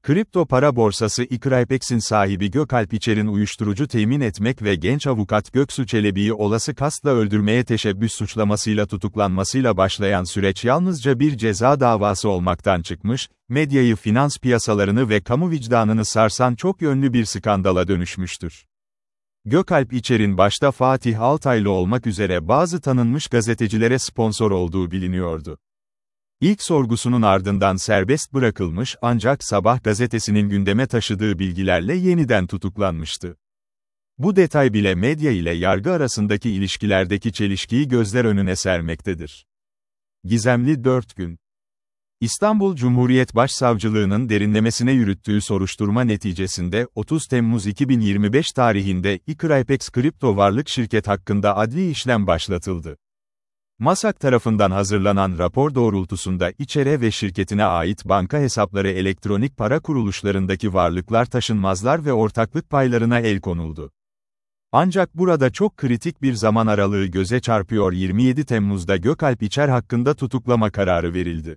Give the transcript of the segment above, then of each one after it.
Kripto para borsası iCryptex'in sahibi Gökalp İçer'in uyuşturucu temin etmek ve genç avukat Göksu Çelebi'yi olası kastla öldürmeye teşebbüs suçlamasıyla tutuklanmasıyla başlayan süreç yalnızca bir ceza davası olmaktan çıkmış, medyayı, finans piyasalarını ve kamu vicdanını sarsan çok yönlü bir skandala dönüşmüştür. Gökalp İçer'in başta Fatih Altaylı olmak üzere bazı tanınmış gazetecilere sponsor olduğu biliniyordu. İlk sorgusunun ardından serbest bırakılmış ancak Sabah gazetesinin gündeme taşıdığı bilgilerle yeniden tutuklanmıştı. Bu detay bile medya ile yargı arasındaki ilişkilerdeki çelişkiyi gözler önüne sermektedir. Gizemli 4 gün. İstanbul Cumhuriyet Başsavcılığı'nın derinlemesine yürüttüğü soruşturma neticesinde 30 Temmuz 2025 tarihinde iCrypex kripto varlık şirket hakkında adli işlem başlatıldı. MASAK tarafından hazırlanan rapor doğrultusunda İçer'e ve şirketine ait banka hesapları, elektronik para kuruluşlarındaki varlıklar, taşınmazlar ve ortaklık paylarına el konuldu. Ancak burada çok kritik bir zaman aralığı göze çarpıyor. 27 Temmuz'da Gökalp İçer hakkında tutuklama kararı verildi.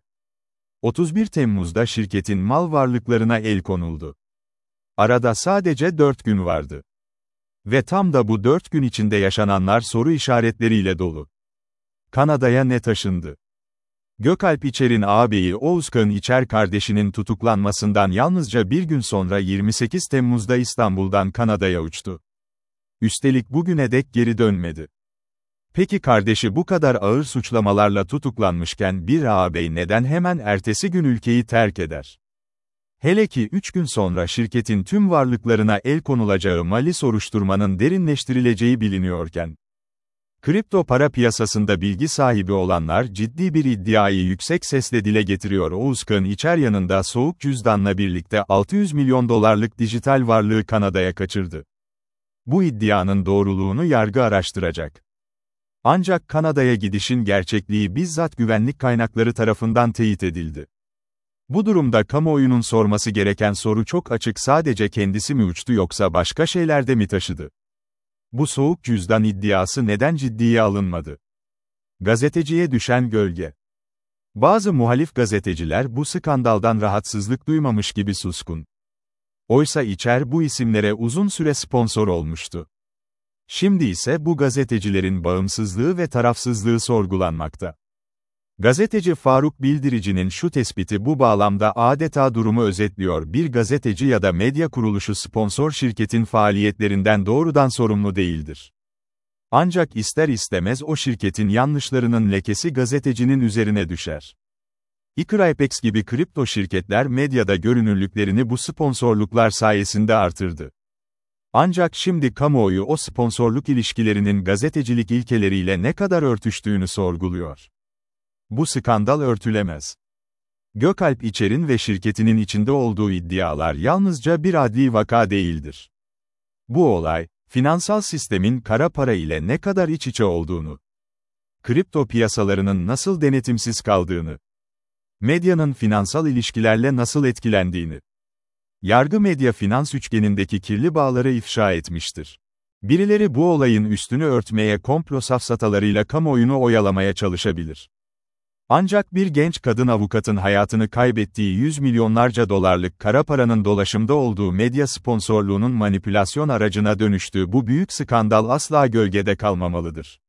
31 Temmuz'da şirketin mal varlıklarına el konuldu. Arada sadece 4 gün vardı. Ve tam da bu 4 gün içinde yaşananlar soru işaretleriyle dolu. Kanada'ya ne taşındı? Gökalp İçer'in ağabeyi Oğuzkan İçer kardeşinin tutuklanmasından yalnızca bir gün sonra 28 Temmuz'da İstanbul'dan Kanada'ya uçtu. Üstelik bugüne dek geri dönmedi. Peki kardeşi bu kadar ağır suçlamalarla tutuklanmışken bir ağabey neden hemen ertesi gün ülkeyi terk eder? Hele ki 3 gün sonra şirketin tüm varlıklarına el konulacağı mali soruşturmanın derinleştirileceği biliniyorken. Kripto para piyasasında bilgi sahibi olanlar ciddi bir iddiayı yüksek sesle dile getiriyor. Oğuzkan İçer yanında soğuk cüzdanla birlikte 600 milyon dolarlık dijital varlığı Kanada'ya kaçırdı. Bu iddianın doğruluğunu yargı araştıracak. Ancak Kanada'ya gidişin gerçekliği bizzat güvenlik kaynakları tarafından teyit edildi. Bu durumda kamuoyunun sorması gereken soru çok açık: sadece kendisi mi uçtu yoksa başka şeyler de mi taşıdı? Bu soğuk cüzdan iddiası neden ciddiye alınmadı? Gazeteciye düşen gölge. Bazı muhalif gazeteciler bu skandaldan rahatsızlık duymamış gibi suskun. Oysa İçer bu isimlere uzun süre sponsor olmuştu. Şimdi ise bu gazetecilerin bağımsızlığı ve tarafsızlığı sorgulanmakta. Gazeteci Faruk Bildirici'nin şu tespiti bu bağlamda adeta durumu özetliyor: bir gazeteci ya da medya kuruluşu sponsor şirketin faaliyetlerinden doğrudan sorumlu değildir. Ancak ister istemez o şirketin yanlışlarının lekesi gazetecinin üzerine düşer. iCrypex gibi kripto şirketler medyada görünürlüklerini bu sponsorluklar sayesinde artırdı. Ancak şimdi kamuoyu o sponsorluk ilişkilerinin gazetecilik ilkeleriyle ne kadar örtüştüğünü sorguluyor. Bu skandal örtülemez. Gökalp İçer'in ve şirketinin içinde olduğu iddialar yalnızca bir adli vaka değildir. Bu olay, finansal sistemin kara para ile ne kadar iç içe olduğunu, kripto piyasalarının nasıl denetimsiz kaldığını, medyanın finansal ilişkilerle nasıl etkilendiğini, yargı medya finans üçgenindeki kirli bağları ifşa etmiştir. Birileri bu olayın üstünü örtmeye, komplo safsatalarıyla kamuoyunu oyalamaya çalışabilir. Ancak bir genç kadın avukatın hayatını kaybettiği, yüz milyonlarca dolarlık kara paranın dolaşımda olduğu medya sponsorluğunun manipülasyon aracına dönüştüğü bu büyük skandal asla gölgede kalmamalıdır.